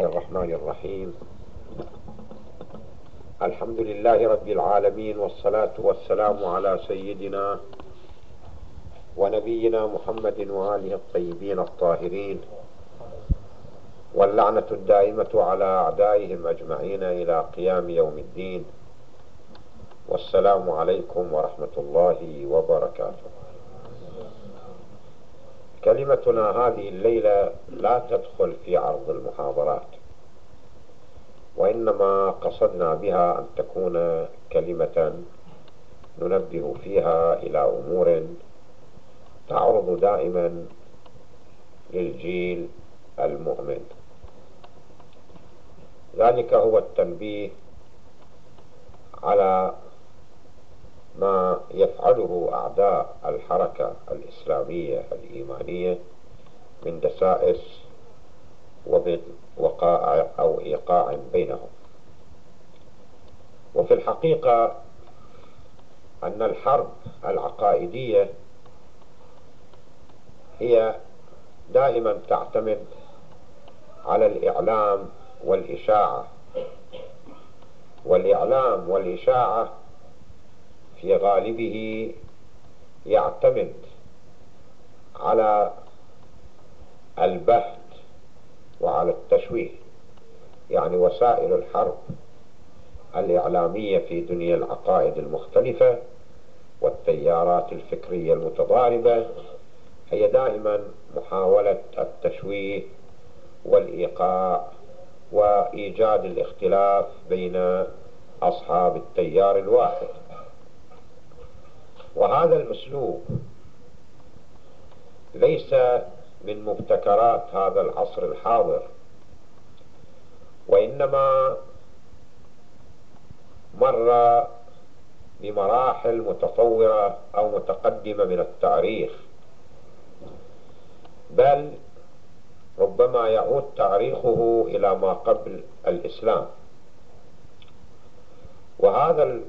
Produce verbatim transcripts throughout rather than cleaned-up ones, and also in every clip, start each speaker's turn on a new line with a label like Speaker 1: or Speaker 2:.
Speaker 1: الرحمن الرحيم. الحمد لله رب العالمين، والصلاة والسلام على سيدنا ونبينا محمد وآله الطيبين الطاهرين، واللعنة الدائمة على أعدائهم أجمعين إلى قيام يوم الدين. والسلام عليكم ورحمة الله وبركاته. كلمتنا هذه الليلة لا تدخل في عرض المحاضرات، وإنما قصدنا بها أن تكون كلمة ننبه فيها إلى أمور تعرض دائما للجيل المؤمن. ذلك هو التنبيه على ما يفعله أعداء الحركة الإسلامية الإيمانية من دسائس ووقائع أو إيقاع بينهم. وفي الحقيقة أن الحرب العقائدية هي دائما تعتمد على الإعلام والإشاعة، والإعلام والإشاعة في غالبه يعتمد على البهت وعلى التشويه، يعني وسائل الحرب الإعلامية في دنيا العقائد المختلفة والتيارات الفكرية المتضاربة هي دائما محاولة التشويه والإيقاع وإيجاد الاختلاف بين أصحاب التيار الواحد. وهذا الأسلوب ليس من مبتكرات هذا العصر الحاضر، وإنما مر بمراحل متطورة أو متقدمة من التاريخ، بل ربما يعود تاريخه إلى ما قبل الإسلام. وهذا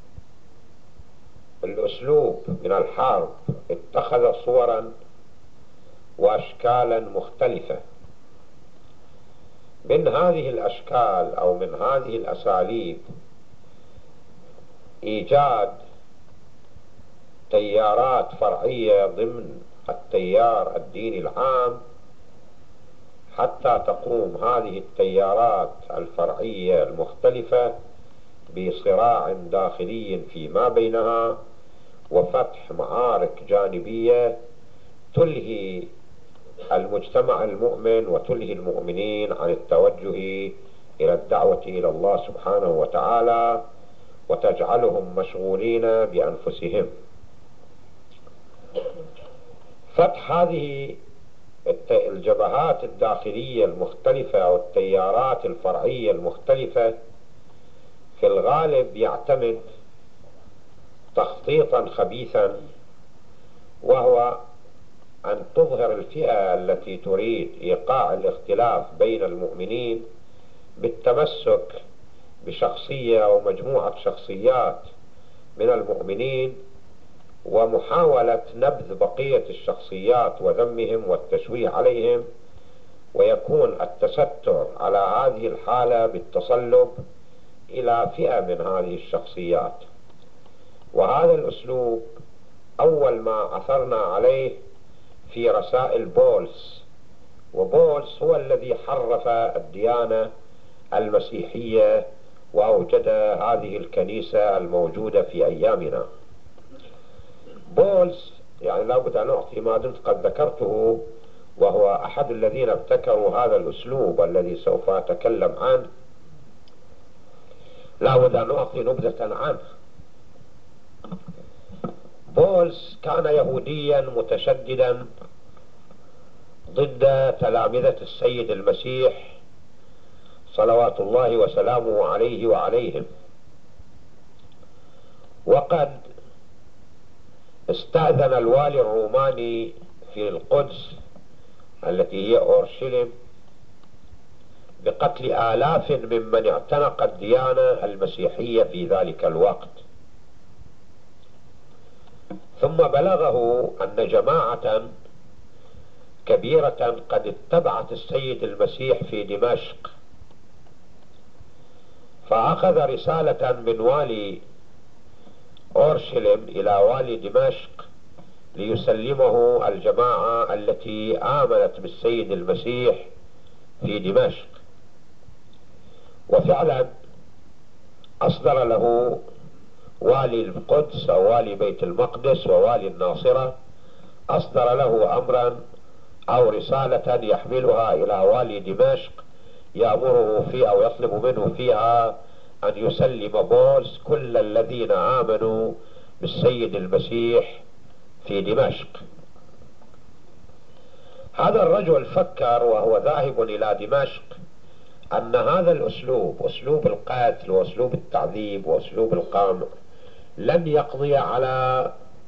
Speaker 1: الأسلوب من الحرب اتخذ صورا وأشكالا مختلفة. من هذه الأشكال أو من هذه الأساليب إيجاد تيارات فرعية ضمن التيار الديني العام، حتى تقوم هذه التيارات الفرعية المختلفة بصراع داخلي فيما بينها وفتح معارك جانبية تلهي المجتمع المؤمن وتلهي المؤمنين عن التوجه إلى الدعوة إلى الله سبحانه وتعالى، وتجعلهم مشغولين بأنفسهم. فتح هذه الجبهات الداخلية المختلفة أو التيارات الفرعية المختلفة في الغالب يعتمد تخطيطا خبيثا، وهو أن تظهر الفئة التي تريد إيقاع الاختلاف بين المؤمنين بالتمسك بشخصية أو مجموعة شخصيات من المؤمنين، ومحاولة نبذ بقية الشخصيات وذمهم والتشويه عليهم، ويكون التستر على هذه الحالة بالتصلب إلى فئة من هذه الشخصيات. وهذا الأسلوب أول ما عثرنا عليه في رسائل بولس، وبولس هو الذي حرف الديانة المسيحية وأوجد هذه الكنيسة الموجودة في أيامنا. بولس يعني لابد أن أعطي ما دمت قد ذكرته، وهو أحد الذين ابتكروا هذا الأسلوب الذي سوف أتكلم عنه، لابد أن أعطي نبذة عنه. بولس كان يهوديا متشددا ضد تلامذة السيد المسيح صلوات الله وسلامه عليه وعليهم، وقد استأذن الوالي الروماني في القدس التي هي أورشليم بقتل آلاف ممن اعتنق الديانة المسيحية في ذلك الوقت. ثم بلغه أن جماعة كبيرة قد اتبعت السيد المسيح في دمشق فأخذ رسالة من والي أورشليم إلى والي دمشق ليسلمه الجماعة التي آمنت بالسيد المسيح في دمشق. وفعلا أصدر له والي القدس أو والي بيت المقدس ووالي الناصرة، أصدر له أمرا أو رسالة يحملها إلى والي دمشق يأمره فيها أو يطلب منه فيها أن يسلم بولس كل الذين آمنوا بالسيد المسيح في دمشق. هذا الرجل فكر وهو ذاهب إلى دمشق أن هذا الأسلوب، أسلوب القتل وأسلوب التعذيب وأسلوب القمع، لن يقضي على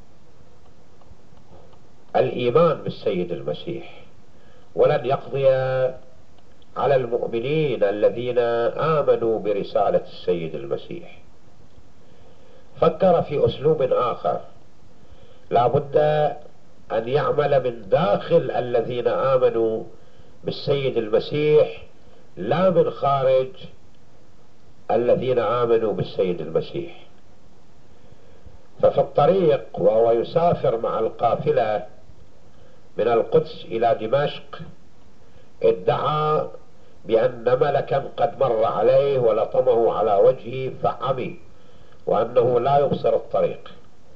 Speaker 1: الإيمان بالسيد المسيح، ولن يقضي على المؤمنين الذين آمنوا برسالة السيد المسيح. فكر في أسلوب آخر، لا بد أن يعمل من داخل الذين آمنوا بالسيد المسيح، لا من خارج الذين آمنوا بالسيد المسيح. ففي الطريق وهو يسافر مع القافلة من القدس إلى دمشق ادعى بأن ملكا قد مر عليه ولطمه على وجهه فعمي، وأنه لا يبصر الطريق.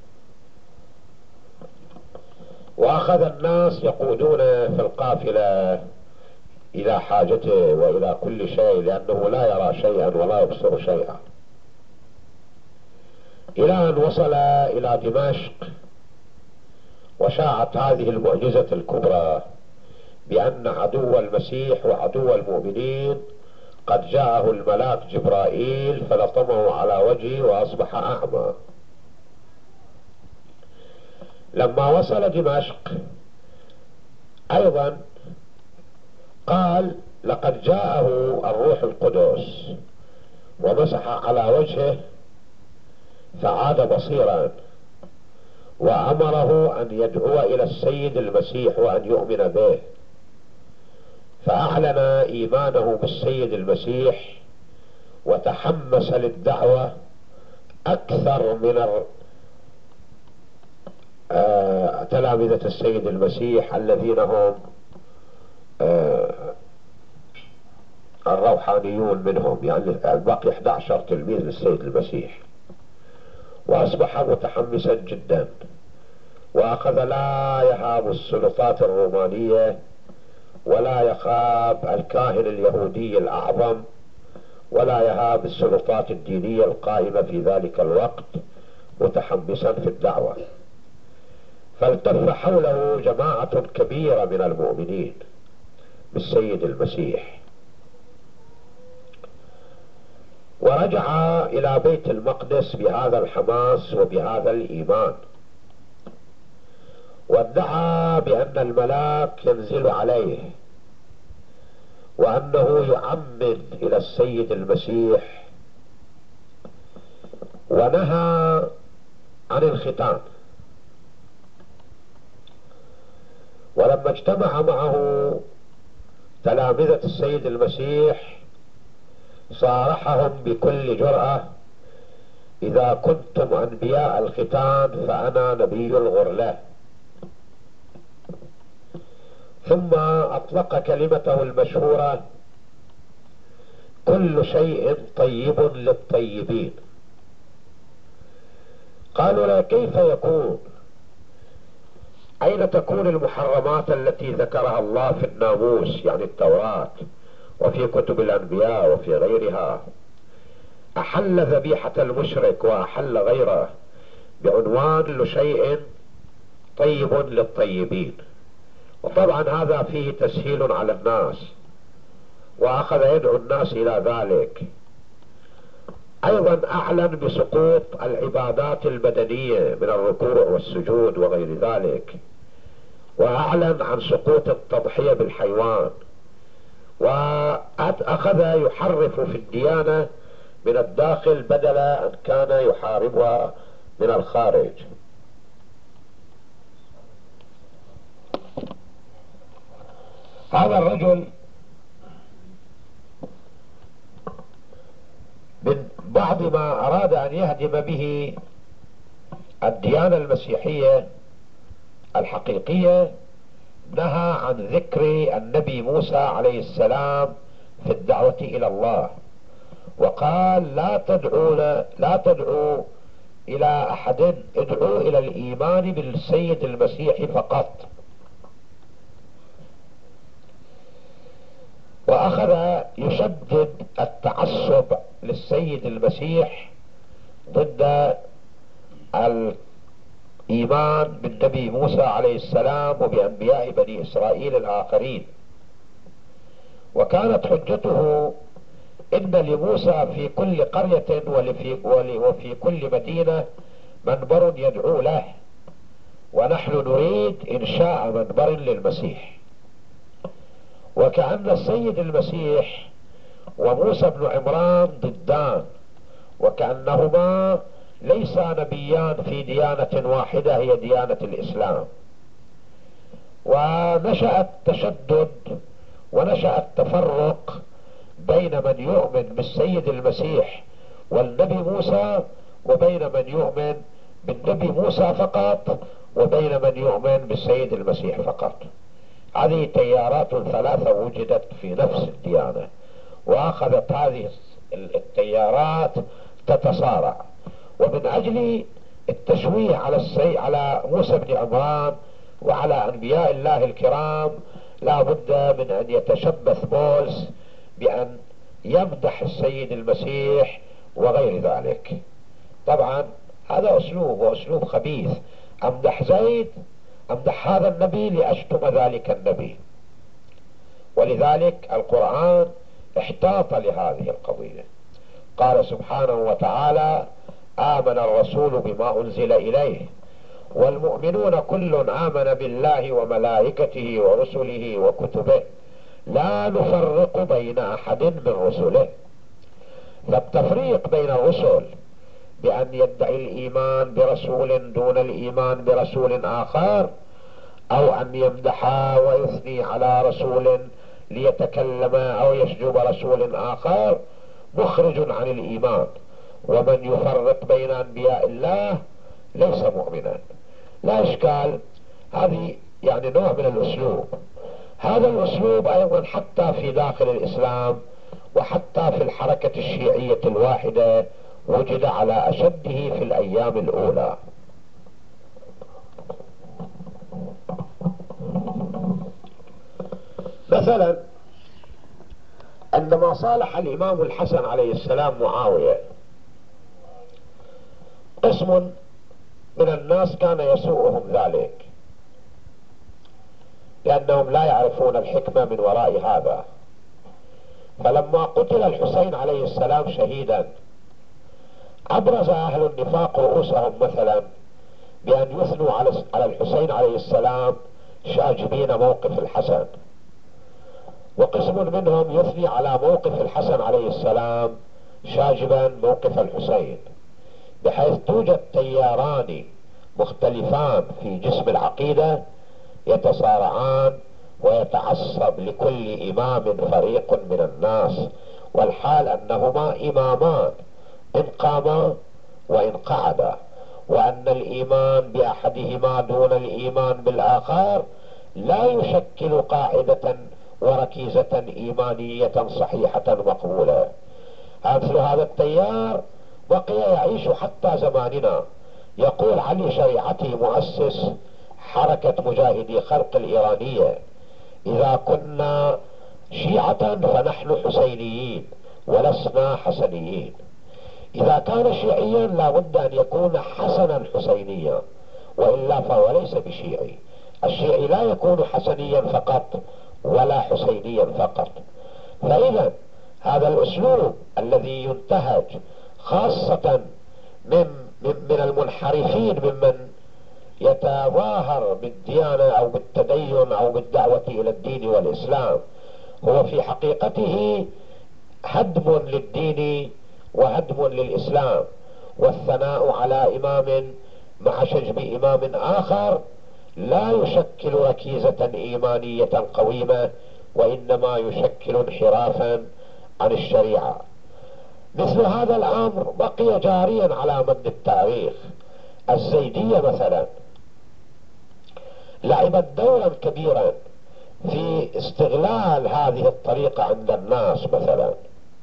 Speaker 1: وأخذ الناس يقودون في القافلة إلى حاجته وإلى كل شيء، لأنه لا يرى شيئا ولا يبصر شيئا، إلى أن وصل إلى دمشق وشاعت هذه المعجزة الكبرى بأن عدو المسيح وعدو المؤمنين قد جاءه الملاك جبرائيل فلطمه على وجهه وأصبح أعمى. لما وصل دمشق أيضا قال لقد جاءه الروح القدس ومسح على وجهه فعاد بصيرا، وأمره أن يدعو إلى السيد المسيح وأن يؤمن به، فأعلن إيمانه بالسيد المسيح وتحمس للدعوة أكثر من تلامذة السيد المسيح الذين هم الروحانيون منهم، يعني الباقي أحد عشر تلميذ للسيد المسيح. وأصبح متحمسا جدا، وأخذ لا يهاب السلطات الرومانية ولا يخاف الكاهن اليهودي الأعظم ولا يهاب السلطات الدينية القائمة في ذلك الوقت، متحمسا في الدعوة. فالتف حوله جماعة كبيرة من المؤمنين بالسيد المسيح، ورجع إلى بيت المقدس بهذا الحماس وبهذا الإيمان، وادعى بأن الملاك ينزل عليه وأنه يعمد إلى السيد المسيح، ونهى عن الختان. ولما اجتمع معه تلامذة السيد المسيح صارحهم بكل جرأة: إذا كنتم أنبياء الختان فأنا نبي الغرلة. ثم أطلق كلمته المشهورة: كل شيء طيب للطيبين. قالوا له: كيف يكون؟ أين تكون المحرمات التي ذكرها الله في الناموس، يعني التوراة، وفي كتب الأنبياء وفي غيرها؟ أحل ذبيحة المشرك وأحل غيره بعنوان كل شيء طيب للطيبين. وطبعا هذا فيه تسهيل على الناس، وأخذ يدعو الناس إلى ذلك. أيضا أعلن بسقوط العبادات البدنية من الركوع والسجود وغير ذلك، وأعلن عن سقوط التضحية بالحيوان، وأخذ يحرف في الديانة من الداخل بدل أن كان يحاربها من الخارج. هذا الرجل من بعض ما أراد أن يهدم به الديانة المسيحية الحقيقية نهى عن ذكر النبي موسى عليه السلام في الدعوة إلى الله، وقال لا تدعوا لا تدعوا إلى أحد، ادعوا إلى الإيمان بالسيد المسيح فقط. وأخذ يشدد التعصب للسيد المسيح ضد الإيمان بالنبي موسى عليه السلام وبأنبياء بني إسرائيل الآخرين. وكانت حجته إن لموسى في كل قرية وفي كل مدينة منبر يدعو له، ونحن نريد إنشاء منبر للمسيح. وكأن السيد المسيح وموسى بن عمران ضدان، وكأنهما ليسا نبيان في ديانة واحدة هي ديانة الإسلام. ونشأ التشدد ونشأ التفرق بين من يؤمن بالسيد المسيح والنبي موسى، وبين من يؤمن بالنبي موسى فقط، وبين من يؤمن بالسيد المسيح فقط. هذه تيارات ثلاثة وجدت في نفس الديانة، وأخذت هذه التيارات تتصارع. ومن أجل التشويه على السي... على موسى بن عمران وعلى أنبياء الله الكرام لا بد من أن يتشبث بولس بأن يمدح السيد المسيح وغير ذلك. طبعا هذا أسلوب وأسلوب خبيث، أمدح زيد، أمدح هذا النبي لأشتم ذلك النبي. ولذلك القرآن احتاط لهذه القضية. قال سبحانه وتعالى: آمن الرسول بما أنزل إليه والمؤمنون كل آمن بالله وملائكته ورسله وكتبه لا نفرق بين أحد من رسله. فالتفريق بين الرسل بأن يدعي الإيمان برسول دون الإيمان برسول آخر، أو أن يمدح ويثني على رسول ليتكلم أو يشجب رسول آخر، مخرج عن الإيمان. ومن يفرق بين أنبياء الله ليس مؤمنا. لا إشكال، هذه يعني نوع من الأسلوب. هذا الأسلوب أيضا حتى في داخل الإسلام وحتى في الحركة الشيعية الواحدة وجد على أشده في الأيام الأولى. مثلا عندما صالح الإمام الحسن عليه السلام معاوية، قسم من الناس كان يسوءهم ذلك لأنهم لا يعرفون الحكمة من وراء هذا. فلما قتل الحسين عليه السلام شهيدا، أبرز أهل النفاق رؤوسهم مثلا بأن يثنوا على الحسين عليه السلام شاجبين موقف الحسن، وقسم منهم يثني على موقف الحسن عليه السلام شاجبا موقف الحسين، بحيث توجد تياران مختلفان في جسم العقيدة يتصارعان ويتعصب لكل إمام فريق من الناس، والحال أنهما إمامان إن قاما وإن قعدا، وأن الإيمان بأحدهما دون الإيمان بالآخر لا يشكل قاعدة وركيزة إيمانية صحيحة مقبولة. مثل هذا التيار بقي يعيش حتى زماننا. يقول علي شريعتي مؤسس حركة مجاهدي خلق الإيرانية: إذا كنا شيعة فنحن حسينيين ولسنا حسنيين. إذا كان شيعيا لا بد أن يكون حسنا حسينيا، وإلا فهو ليس بشيعي. الشيعي لا يكون حسنيا فقط ولا حسينيا فقط. فإذا هذا الأسلوب الذي ينتهج خاصة من, من, من المنحرفين ممن يتظاهر بالديانة أو بالتدين أو بالدعوة إلى الدين والإسلام، هو في حقيقته هدم للدين وهدم للإسلام، والثناء على إمام مع شجب إمام آخر لا يشكل ركيزة إيمانية قويمة، وإنما يشكل انحرافا عن الشريعة. مثل هذا الأمر بقي جاريا على مد التاريخ. الزيدية مثلا لعبت دورا كبيرا في استغلال هذه الطريقة عند الناس مثلا،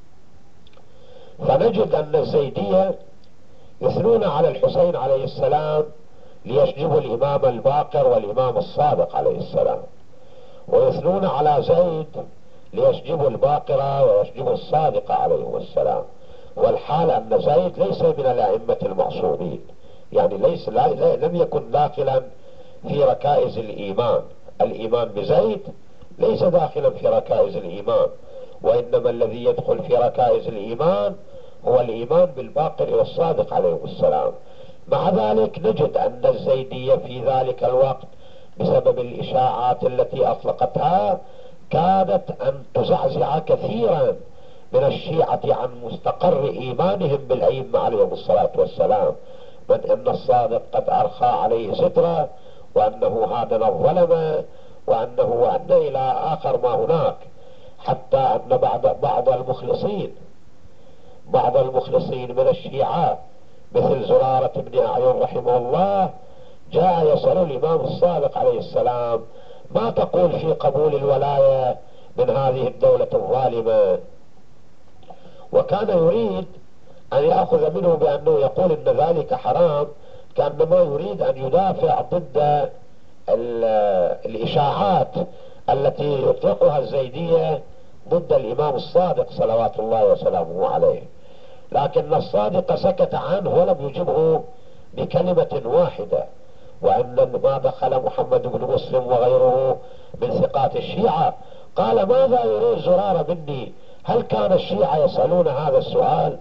Speaker 1: فنجد أن الزيدية يثنون على الحسين عليه السلام ليشجبوا الإمام الباقر والإمام الصادق عليه السلام، ويثنون على زيد ليشجبوا الباقرة ويشجبوا الصادق عليه السلام، والحال أن زيد ليس من الأئمة المعصومين، يعني ليس لا لم يكن داخلا في ركائز الإيمان. الإيمان بزيد ليس داخلا في ركائز الإيمان، وإنما الذي يدخل في ركائز الإيمان هو الإيمان بالباقر والصادق عليه السلام. مع ذلك نجد أن الزيدية في ذلك الوقت بسبب الإشاعات التي أطلقتها كادت أن تزعزع كثيرا من الشيعة عن مستقر إيمانهم بالأئمة عليهم الصلاة والسلام، من أن الصادق قد أرخى عليه سترة، وأنه هادن الظلمة، وأنه وأن إلى آخر ما هناك، حتى أن بعض بعض المخلصين بعض المخلصين من الشيعة مثل زرارة بن أعين رحمه الله جاء يسأل الإمام الصادق عليه السلام: ما تقول في قبول الولاية من هذه الدولة الظالمة؟ وكان يريد أن يأخذ منه بأنه يقول إن ذلك حرام، كأنما يريد أن يدافع ضد الإشاعات التي يطلقها الزيدية ضد الإمام الصادق صلوات الله وسلامه عليه. لكن الصادق سكت عنه ولم يجبه بكلمة واحدة، وأن ما دخل محمد بن مسلم وغيره من ثقات الشيعة قال: ماذا يريد زرارة مني؟ هل كان الشيعة يسألون هذا السؤال؟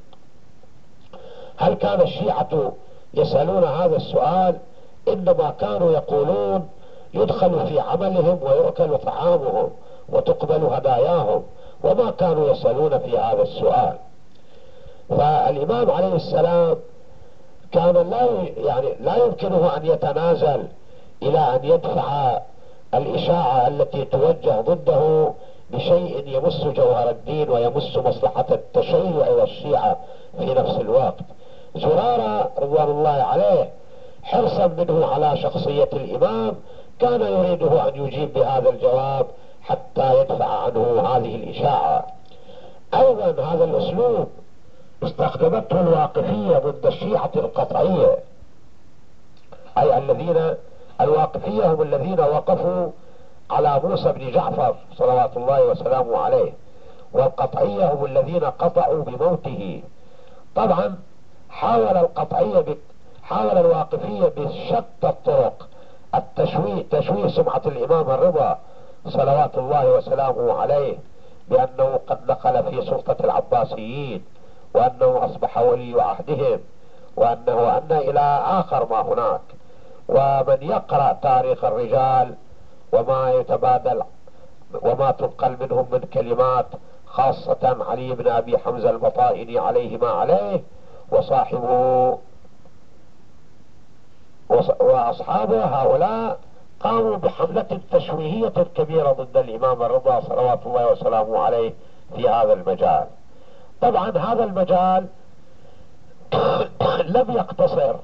Speaker 1: هل كان الشيعة يسألون هذا السؤال؟ إنما كانوا يقولون يدخل في عملهم ويؤكل طعامهم وتقبل هداياهم، وما كانوا يسألون في هذا السؤال. فالإمام عليه السلام كان لا يعني لا يمكنه أن يتنازل إلى أن يدفع الإشاعة التي توجه ضده بشيء يمس جوهر الدين ويمس مصلحة التشيع والشيعة في نفس الوقت. زرارة رضوان الله عليه حرصا منه على شخصية الإمام كان يريده أن يجيب بهذا الجواب حتى يدفع عنه هذه الإشاعة. أيضا هذا الأسلوب استخدمته الواقفية ضد الشيعة القطعية، أي الذين الواقفية هم الذين وقفوا على موسى بن جعفر صلوات الله وسلامه عليه، والقطعية هم الذين قطعوا بموته. طبعا حاول القطعية ب... حاول الواقفية بشتى الطرق التشويه تشويه سمعة الإمام الرضا صلوات الله وسلامه عليه بأنه قد دخل في سلطة العباسيين، وأنه أصبح ولي عهدهم، وأنه أن إلى آخر ما هناك. ومن يقرأ تاريخ الرجال وما يتبادل وما تنقل منهم من كلمات، خاصة علي بن أبي حمزة البطائني عليه ما عليه وصاحبه وأصحابه، هؤلاء قاموا بحملة تشويهية كبيرة ضد الإمام الرضا صلوات الله وسلامه عليه في هذا المجال. طبعا هذا المجال لم يقتصر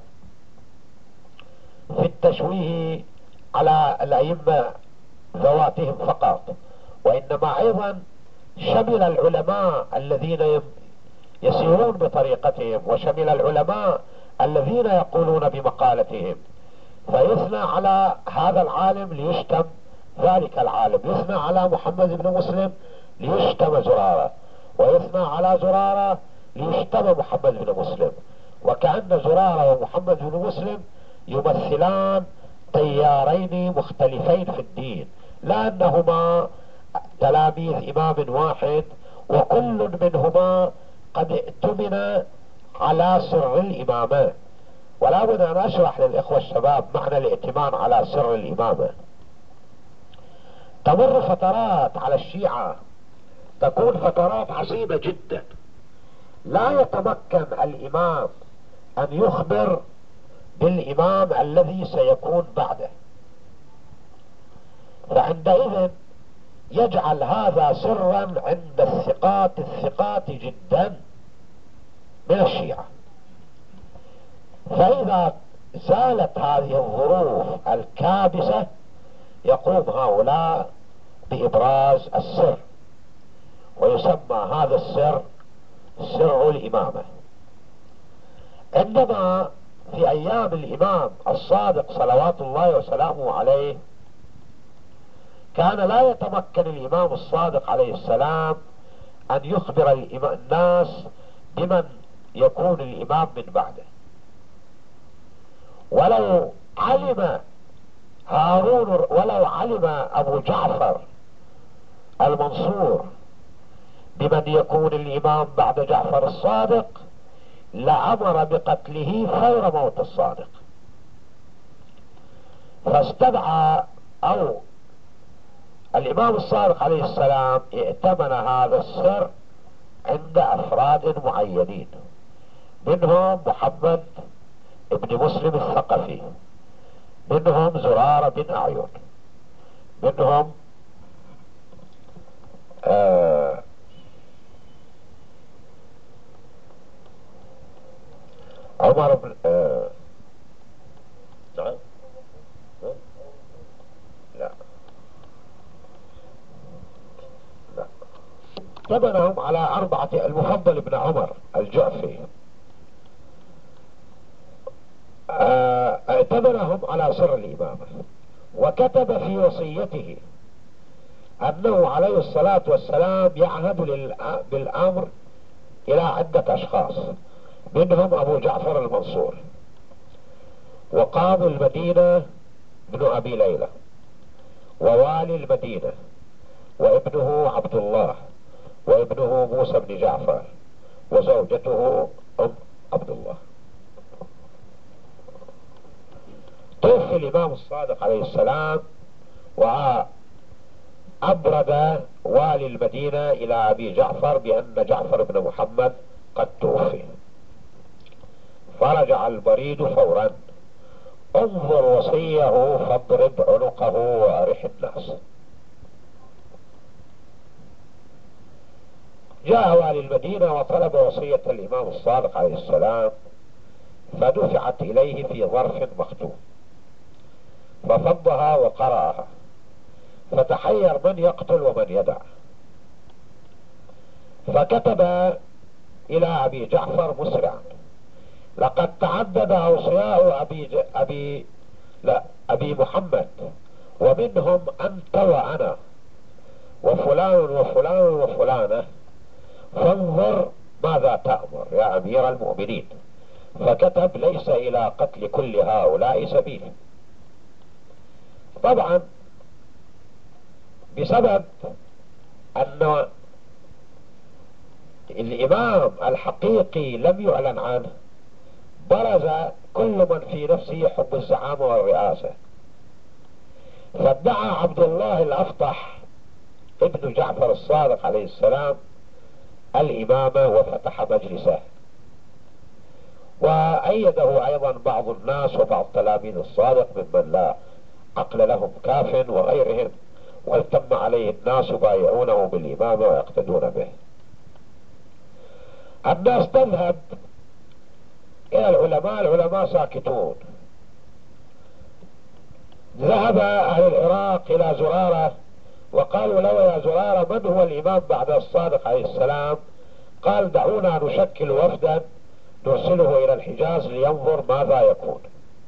Speaker 1: في التشويه على الأئمة ذواتهم فقط، وإنما أيضا شمل العلماء الذين يسيرون بطريقتهم، وشمل العلماء الذين يقولون بمقالتهم. فيثنى على هذا العالم ليشتم ذلك العالم، يثنى على محمد بن مسلم ليشتم زرارة، ويثنى على زرارة ليشتم محمد بن مسلم، وكأن زرارة ومحمد بن مسلم يمثلان تيارين مختلفين في الدين، لأنهما تلاميذ إمام واحد، وكل منهما قد ائتمن على سر الإمامة. ولا بد أن أشرح للإخوة الشباب معنى الائتمان على سر الإمامة. تمر فترات على الشيعة، تكون فترات عصيبة جدا، لا يتمكن الإمام أن يخبر بالإمام الذي سيكون بعده، فعندئذ يجعل هذا سرا عند الثقات الثقات جدا، من الشيعة. فإذا زالت هذه الظروف الكابسة يقوم هؤلاء بإبراز السر، ويسمى هذا السر سر الإمامة. عندما في أيام الإمام الصادق صلوات الله وسلامه عليه كان لا يتمكن الإمام الصادق عليه السلام أن يخبر الناس بمن يكون الإمام من بعده، ولو علم هارون ولو علم أبو جعفر المنصور بمن يكون الإمام بعد جعفر الصادق لأمر بقتله فور موت الصادق. فاستدعى أو الإمام الصادق عليه السلام ائتمن هذا السر عند أفراد معينين، منهم محمد ابن مسلم الثقفي، منهم زرارة بن أعين، منهم آه عمر بن آه نعم لا لا ائتمنهم على أربعة. المفضل بن عمر الجعفي ائتمنهم على سر الإمامة، وكتب في وصيته أنه عليه الصلاة والسلام يعهد بالأمر إلى عدة أشخاص، منهم أبو جعفر المنصور، وقاضي المدينة ابن أبي ليلى، ووالي المدينة، وابنه عبد الله، وابنه موسى بن جعفر، وزوجته أم عبد الله. توفي الإمام الصادق عليه السلام وأبرد والي المدينة إلى أبي جعفر بأن جعفر بن محمد قد توفي، فرجع البريد فورا: انظر وصيه فاضرب عنقه وأرح الناس. جاء والي المدينة وطلب وصية الإمام الصادق عليه السلام، فدفعت إليه في ظرف مختوم، ففضها وقرأها، فتحير من يقتل ومن يدع، فكتب إلى أبي جعفر مسرعا: لقد تعدد أوصياء أبي, ج... أبي... لا أبي محمد، ومنهم أنت وأنا وفلان وفلان وفلانة، فانظر ماذا تأمر يا أمير المؤمنين. فكتب: ليس إلى قتل كل هؤلاء سبيل. طبعا بسبب أن الإمام الحقيقي لم يعلن عنه، برز كل من في نفسه حب الزعامة والرئاسة، فادعى عبد الله الأفطح ابن جعفر الصادق عليه السلام الإمامة وفتح مجلسه، وأيده أيضا بعض الناس وبعض تلاميذ الصادق ممن لا عقل لهم كاف وغيرهم، والتم عليه الناس يبايعونه بالإمامة ويقتدون به. الناس تذهب إلى العلماء، العلماء ساكتون. ذهب أهل العراق إلى زرارة وقالوا له: يا زرارة، من هو الإمام بعد الصادق عليه السلام؟ قال: دعونا نشكل وفدا نرسله إلى الحجاز لينظر ماذا يكون.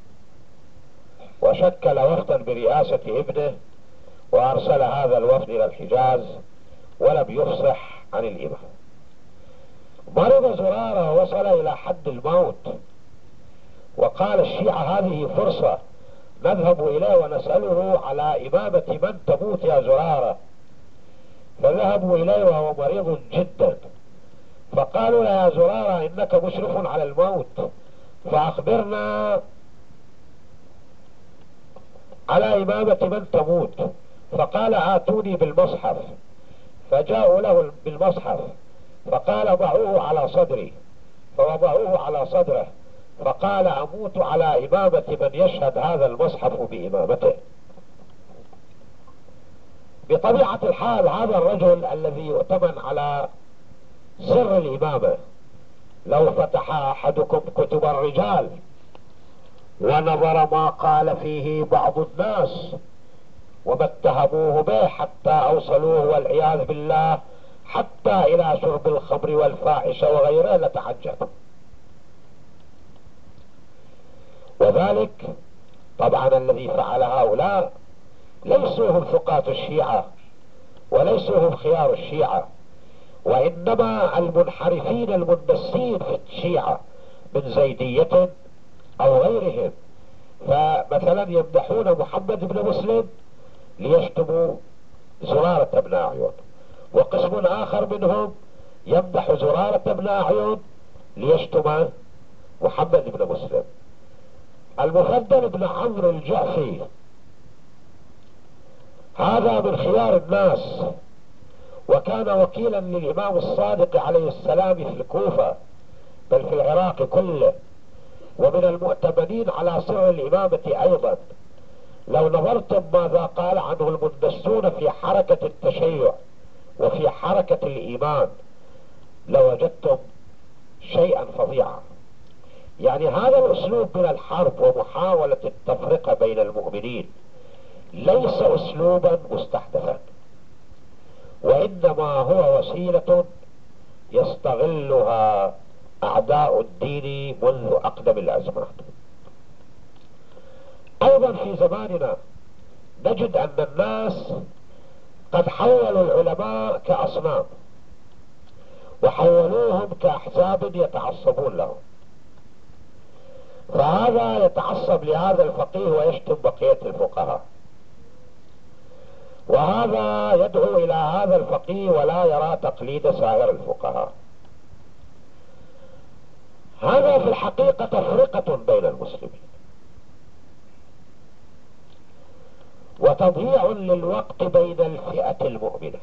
Speaker 1: وشكل وفدا برئاسة ابنه وأرسل هذا الوفد إلى الحجاز، ولم يفصح عن الإمام. مرض زرارة ووصل إلى حد الموت، وقال الشيعة: هذه فرصة نذهب إليه ونسأله على إمامة من تموت يا زرارة. فذهبوا إليه وهو مريض جدا، فقالوا له: يا زرارة، إنك مشرف على الموت، فأخبرنا على إمامة من تموت. فقال: آتوني بالمصحف. فجاءوا له بالمصحف، فقال: ضعوه على صدري. فوضعوه على صدره، فقال: أموت على إمامة من يشهد هذا المصحف بإمامته. بطبيعة الحال هذا الرجل الذي يؤتمن على سر الإمامة لو فتح أحدكم كتب الرجال ونظر ما قال فيه بعض الناس وما اتهموه به حتى أوصلوه والعياذ بالله حتى إلى شرب الخمر والفاحشة وغيره لتعجب. وذلك طبعا الذي فعل هؤلاء ليسوا هم ثقات الشيعة وليسوا هم خيار الشيعة، وإنما المنحرفين المندسين في الشيعة من زيدية أو غيرهم. فمثلا يمدحون محمد بن مسلم ليشتموا زرارة بن أعين، وقسم آخر منهم يمدح زرارة بن أعين ليشتم محمد بن مسلم. المفضل بن عمرو الجعفي هذا من خيار الناس، وكان وكيلا للإمام الصادق عليه السلام في الكوفة بل في العراق كله، ومن المؤتمنين على سر الإمامة أيضا. لو نظرتم ماذا قال عنه المندسون في حركة التشيع وفي حركة الإيمان لوجدتم شيئا فظيعا. يعني هذا الأسلوب من الحرب ومحاولة التفرقة بين المؤمنين ليس أسلوبا مستحدثا، وإنما هو وسيلة يستغلها أعداء الدين منذ أقدم الأزمان. أيضا في زماننا نجد أن الناس قد حولوا العلماء كأصنام وحولوهم كأحزاب يتعصبون لهم، فهذا يتعصب لهذا الفقيه ويشتم بقية الفقهاء، وهذا يدعو إلى هذا الفقيه ولا يرى تقليد سائر الفقهاء. هذا في الحقيقة تفرقة بين المسلمين وتضييع للوقت بين الفئة المؤمنة.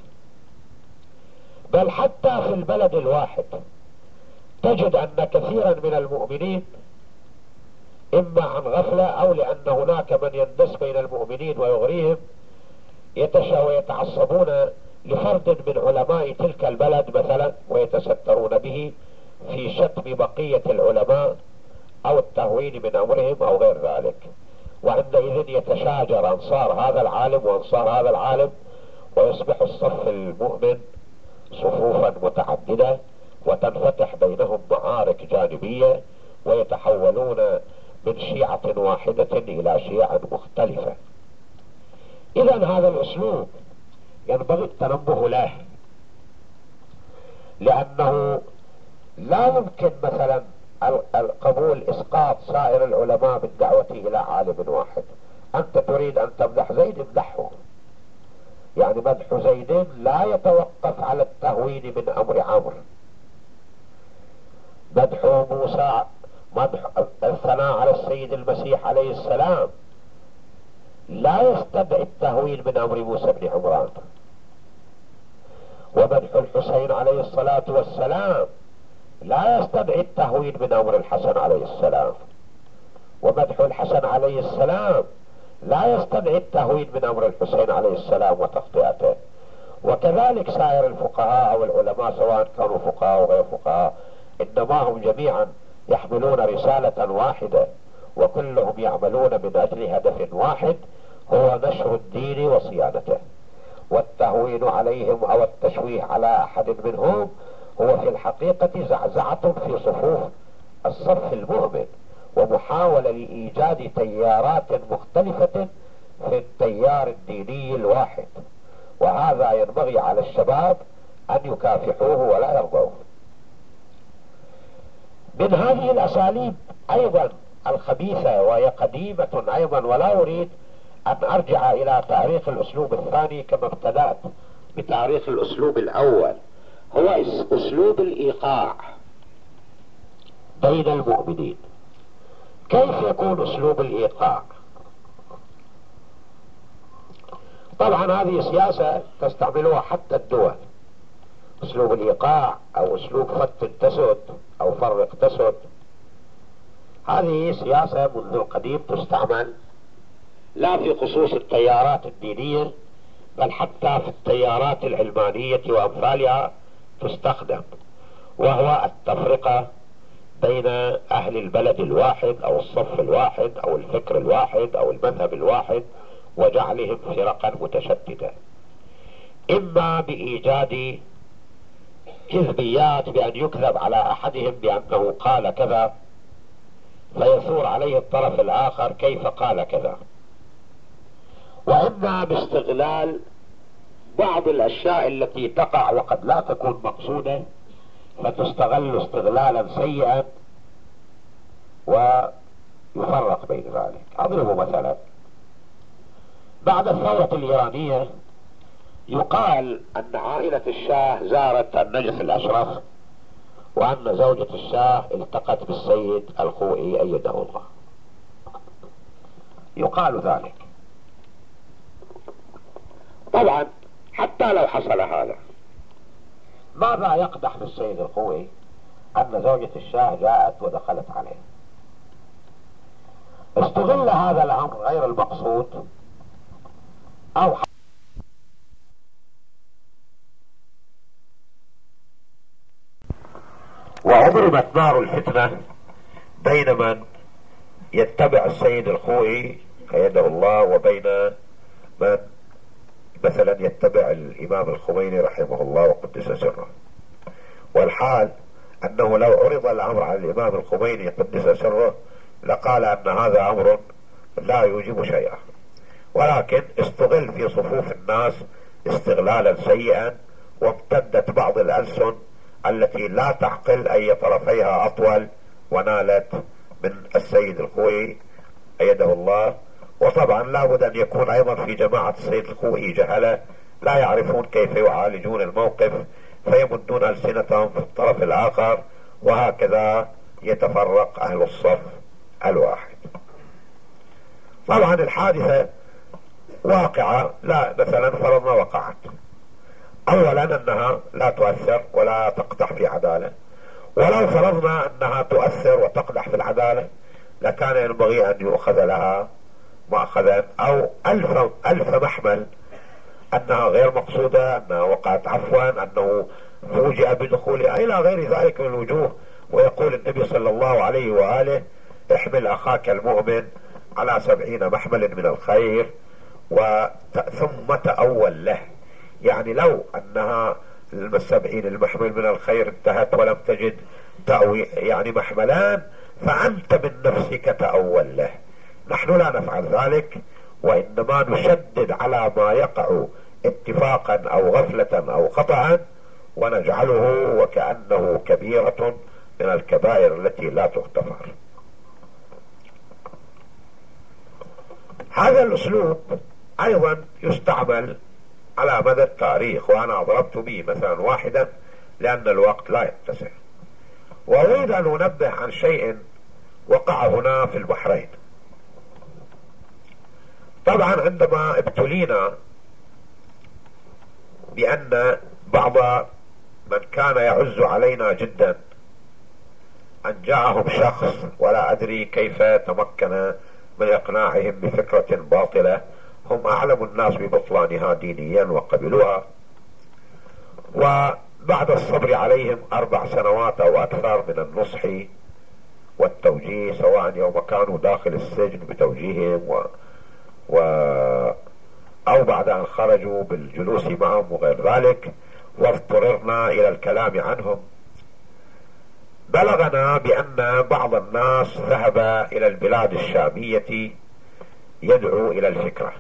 Speaker 1: بل حتى في البلد الواحد تجد أن كثيرا من المؤمنين إما عن غفلة أو لأن هناك من يندس بين المؤمنين ويغريهم يتشا ويتعصبون لفرد من علماء تلك البلد مثلا ويتسترون به في شتم بقية العلماء أو التهوين من أمرهم أو غير ذلك، وعندئذ يتشاجر أنصار هذا العالم وأنصار هذا العالم ويصبح الصف المؤمن صفوفا متعددة وتنفتح بينهم معارك جانبية ويتحولون من شيعة واحدة إلى شيعة مختلفة. إذن هذا الأسلوب ينبغي التنبه له، لأنه لا يمكن مثلا القبول إسقاط سائر العلماء بالدعوة إلى عالم واحد. أنت تريد أن تمدح زيد امدحه، يعني مدح زيد لا يتوقف على التهوين من أمر عمرو. مدح موسى، مدح الثناء على السيد المسيح عليه السلام لا يستدعي التهوين من أمر موسى بن عمران. ومدح الحسين عليه الصلاة والسلام لا يستدعي التهوين من أمر الحسن عليه السلام. ومدح الحسن عليه السلام لا يستدعي التهوين من أمر الحسين عليه السلام وتخطئته. وكذلك سائر الفقهاء أو العلماء سواء كانوا فقهاء أو غير فقهاء، إنما هم جميعا يحملون رسالة واحدة وكلهم يعملون من أجل هدف واحد هو نشر الدين وصيانته. والتهوين عليهم أو التشويه على أحد منهم هو في الحقيقة زعزعة في صفوف الصف المؤمن ومحاولة لإيجاد تيارات مختلفة في التيار الديني الواحد، وهذا ينبغي على الشباب أن يكافحوه ولا يرضوه. من هذه الأساليب أيضا الخبيثة وهي قديمة أيضا، ولا أريد أن أرجع إلى تاريخ الأسلوب الثاني كما ابتدأت بتاريخ الأسلوب الأول، هو أسلوب الإيقاع بين المؤمنين. كيف يكون أسلوب الإيقاع؟ طبعا هذه سياسة تستعملها حتى الدول، أسلوب الإيقاع أو أسلوب فت تسد أو فرق تسد. هذه سياسة منذ القديم تستعمل لا في خصوص التيارات الدينية بل حتى في التيارات العلمانية وأمثالها تستخدم، وهو التفرقة بين أهل البلد الواحد أو الصف الواحد أو الفكر الواحد أو المذهب الواحد وجعلهم فرقا متشتتة، إما بإيجاد كذبيات بأن يكذب على أحدهم بأنه قال كذا فيثور عليه الطرف الآخر كيف قال كذا، وإما باستغلال بعض الأشياء التي تقع وقد لا تكون مقصودة فتستغل استغلالا سيئا ويفرق بين ذلك. أضرب مثلا، بعد الثورة الإيرانية يقال أن عائلة الشاه زارت النجف الأشرف وأن زوجة الشاه التقت بالسيد الخوئي أيده الله، يقال ذلك. طبعا حتى لو حصل هذا، ماذا يقدح بالسيد الخوئي أن زوجة الشاه جاءت ودخلت عليه؟ استغل هذا الأمر غير المقصود أو وأضربت نار الفتنة بين من يتبع السيد الخوئي أيده الله وبين من مثلا يتبع الإمام الخميني رحمه الله وقدس سره. والحال أنه لو عرض الأمر على الإمام الخميني قدس سره لقال أن هذا أمر لا يوجب شيئا، ولكن استغل في صفوف الناس استغلالا سيئا، وامتدت بعض الألسن التي لا تعقل أي طرفيها أطول ونالت من السيد الخوئي أيده الله. وطبعا لابد أن يكون أيضا في جماعة السيد الخوئي جهلة لا يعرفون كيف يعالجون الموقف فيمدون ألسنتهم في الطرف الآخر، وهكذا يتفرق أهل الصف الواحد. طبعا الحادثة واقعة، لا مثلا فرضنا وقعت، أولا أنها لا تؤثر ولا تقدح في عدالة، ولو فرضنا أنها تؤثر وتقدح في العدالة لكان ينبغي أن يؤخذ لها مؤخذا أو ألف, ألف محمل أنها غير مقصودة، أنها وقعت عفوا، أنه فوجئ بدخولها إلى غير ذلك من الوجوه. ويقول النبي صلى الله عليه وآله: احمل أخاك المؤمن على سبعين محمل من الخير ثم تأول له. يعني لو أنها السبعين المحمل من الخير انتهت ولم تجد تأوي يعني محملان فأنت من نفسك تأول له. نحن لا نفعل ذلك، وإنما نشدد على ما يقع اتفاقا أو غفلة أو خطأ ونجعله وكأنه كبيرة من الكبائر التي لا تغتفر. هذا الأسلوب أيضا يستعمل على مدى التاريخ، وأنا ضربت به مثلا واحدا لأن الوقت لا يتسع. وأريد أن أنبه عن شيء وقع هنا في البحرين. طبعا عندما ابتلينا بأن بعض من كان يعز علينا جدا أن جاءهم شخص ولا أدري كيف تمكن من إقناعهم بفكرة باطلة هم أعلم الناس ببطلانها دينيا وقبلوها، وبعد الصبر عليهم أربع سنوات أو أكثر من النصح والتوجيه، سواء يوم كانوا داخل السجن بتوجيههم و... و... أو بعد أن خرجوا بالجلوس معهم وغير ذلك، واضطررنا إلى الكلام عنهم، بلغنا بأن بعض الناس ذهب إلى البلاد الشامية يدعو إلى الفكرة،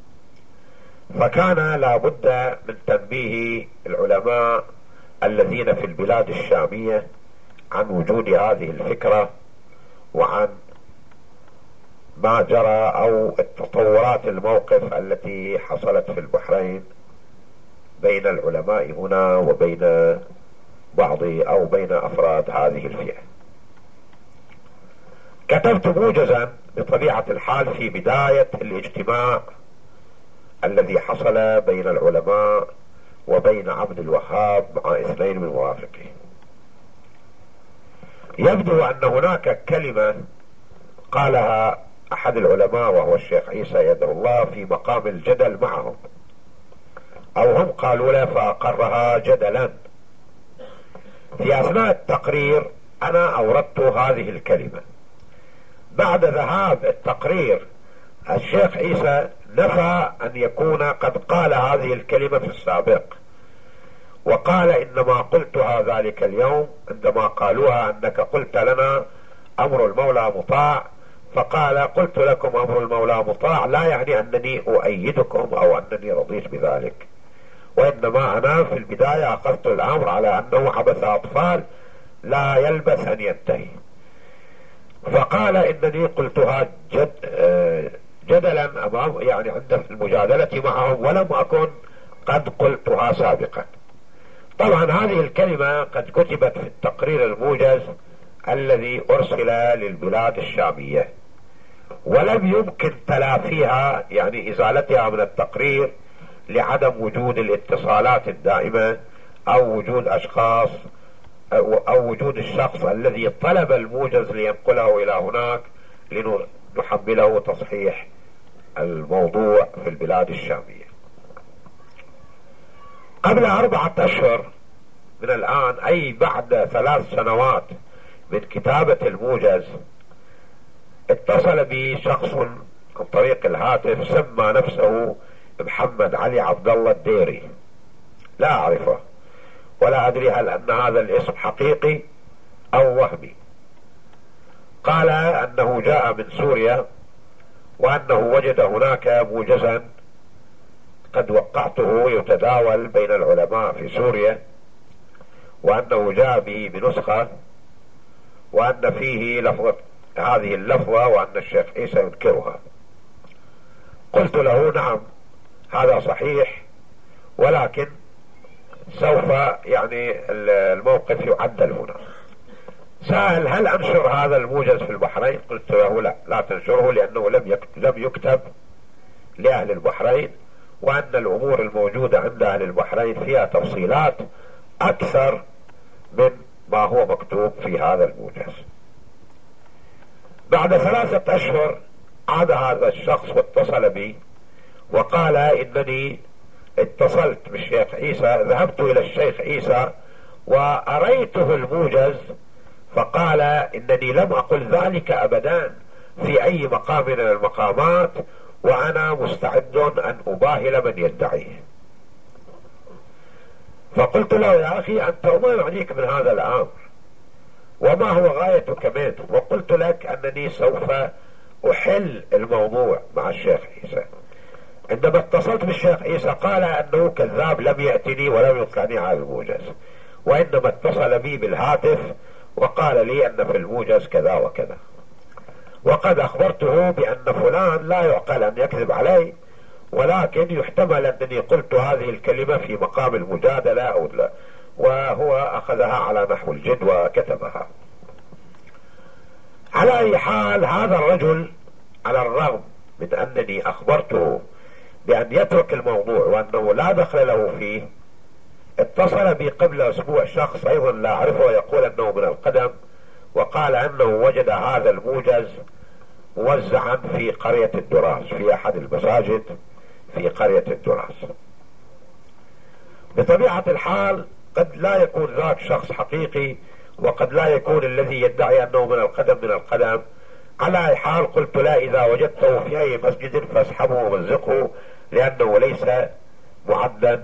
Speaker 1: فكان لا بد من تنبيه العلماء الذين في البلاد الشامية عن وجود هذه الفكرة وعن ما جرى أو التطورات الموقف التي حصلت في البحرين بين العلماء هنا وبين بعض أو بين أفراد هذه الفئة. كتبت موجزا بطبيعة الحال في بداية الاجتماع الذي حصل بين العلماء وبين عبد الوهاب مع اثنين من موافقيه. يبدو أن هناك كلمة قالها أحد العلماء وهو الشيخ عيسى يده الله في مقام الجدل معهم، أو هم قالوا له فأقرها جدلا. في أثناء التقرير أنا أوردت هذه الكلمة. بعد ذهاب التقرير الشيخ عيسى نفى أن يكون قد قال هذه الكلمة في السابق، وقال إنما قلتها ذلك اليوم عندما قالوها أنك قلت لنا أمر المولى مطاع، فقال قلت لكم أمر المولى مطاع لا يعني أنني أؤيدكم أو أنني رضيت بذلك، وإنما أنا في البداية أخذت الأمر على أنه عبث أطفال لا يلبث أن ينتهي. فقال إنني قلتها جد جدلا أمام يعني عند المجادلة معهم، ولم أكن قد قلتها سابقا. طبعا هذه الكلمة قد كتبت في التقرير الموجز الذي أرسل للبلاد الشامية، ولم يمكن تلافيها يعني إزالتها من التقرير لعدم وجود الاتصالات الدائمة أو وجود أشخاص أو وجود الشخص الذي طلب الموجز لينقله إلى هناك لنحمله تصحيح الموضوع في البلاد الشامية. قبل أربعة أشهر من الآن، أي بعد ثلاث سنوات من كتابة الموجز، اتصل بي شخص عن طريق الهاتف سمى نفسه محمد علي عبد الله الديري، لا أعرفه ولا أدري هل أن هذا الاسم حقيقي أو وهمي. قال أنه جاء من سوريا وأنه وجد هناك موجزا قد وقعته يتداول بين العلماء في سوريا، وأنه جاء به بنسخة، وأن فيه لفظة هذه اللفظة وأن الشيخ عيسى ينكرها. قلت له نعم هذا صحيح، ولكن سوف يعني الموقف يعدل هنا. سأل هل أنشر هذا الموجز في البحرين؟ قلت له لا لا تنشره، لأنه لم لم يكتب لأهل البحرين، وأن الأمور الموجودة عند أهل البحرين فيها تفصيلات أكثر من ما هو مكتوب في هذا الموجز. بعد ثلاثة أشهر عاد هذا الشخص واتصل بي وقال إنني اتصلت بالشيخ عيسى، ذهبت إلى الشيخ عيسى وأريته الموجز، فقال إنني لم أقل ذلك أبدا في أي مقام من المقامات، وأنا مستعد أن أباهل من يدعيه. فقلت له يا أخي أنت وما يعنيك من هذا الأمر، وما هو غايتك منه؟ وقلت لك أنني سوف أحل الموضوع مع الشيخ عيسى. عندما اتصلت بالشيخ عيسى قال أنه كذاب لم يأتني ولم يطلعني على الموجز، وإنما اتصل بي بالهاتف وقال لي أن في الموجز كذا وكذا، وقد أخبرته بأن فلان لا يعقل أن يكذب علي، ولكن يحتمل أنني قلت هذه الكلمة في مقام المجادلة أو لا، وهو أخذها على نحو الجد وكتبها. على أي حال هذا الرجل على الرغم من أنني أخبرته بأن يترك الموضوع وأنه لا دخل له فيه، اتصل بي قبل أسبوع شخص أيضا لا أعرفه يقول أنه من القدم، وقال أنه وجد هذا الموجز موزعا في قرية الدراس في أحد المساجد في قرية الدراس. بطبيعة الحال قد لا يكون ذاك شخص حقيقي، وقد لا يكون الذي يدعي أنه من القدم من القدم. على أي حال قلت لا، إذا وجدته في أي مسجد فاسحبه ومزقه، لأنه ليس معدا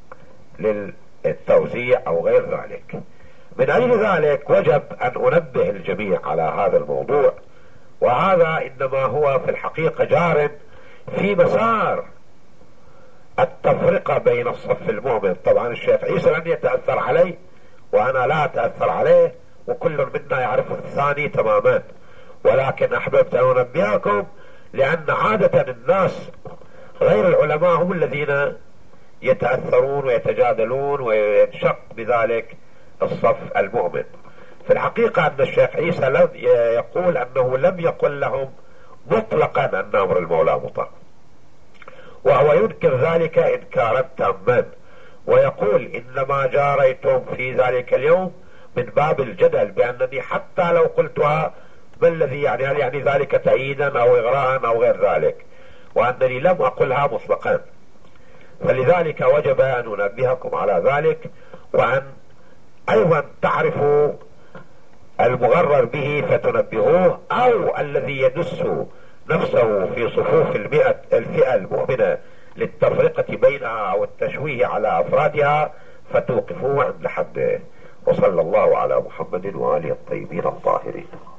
Speaker 1: للتوزيع أو غير ذلك. من أجل ذلك وجب أن أنبه الجميع على هذا الموضوع، وهذا إنما هو في الحقيقة جار في مسار التفرقة بين الصف المؤمن. طبعا الشيخ عيسى لن يتأثر علي وأنا لا أتأثر عليه، وكل منا يعرف الثاني تماما، ولكن أحببت أن أنبهكم لأن عادة الناس غير العلماء هم الذين يتأثرون ويتجادلون وينشق بذلك الصف المؤمن. في الحقيقة أن الشيخ عيسى لم يقول أنه لم يقل لهم مطلقا أن أمر المولى مطاع، وهو ينكر ذلك إنكارا تاما، ويقول إنما جاريتم في ذلك اليوم من باب الجدل بأنني حتى لو قلتها ما الذي يعني هل يعني ذلك تأييدا أو إغراء أو غير ذلك، وأنني لم أقلها مطلقا. فلذلك وجب أن أنبهكم على ذلك، وأن أيضا تعرفوا المغرر به فتنبهوه، او الذي يدس نفسه في صفوف المئة الفئة المؤمنة للتفرقة بينها او التشويه على افرادها فتوقفوه عند حده. وصلى الله على محمد وآله الطيبين الطاهرين.